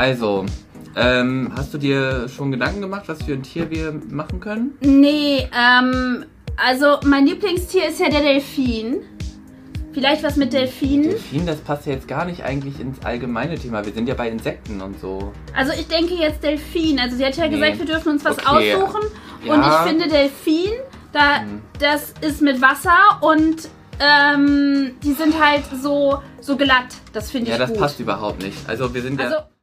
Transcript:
Also, hast du dir schon Gedanken gemacht, was für ein Tier wir machen können? Nee, also mein Lieblingstier ist ja der Delfin. Vielleicht was mit Delfinen. Delfin, das passt ja jetzt gar nicht eigentlich ins allgemeine Thema. Wir sind ja bei Insekten und so. Also ich denke jetzt Delfin. Also sie hat ja gesagt, wir dürfen uns was Okay. aussuchen. Ja. Und ich finde Delfin, das ist mit Wasser und die sind halt so glatt. Das finde ich Ja, das gut. passt überhaupt nicht. Also wir sind ja... Also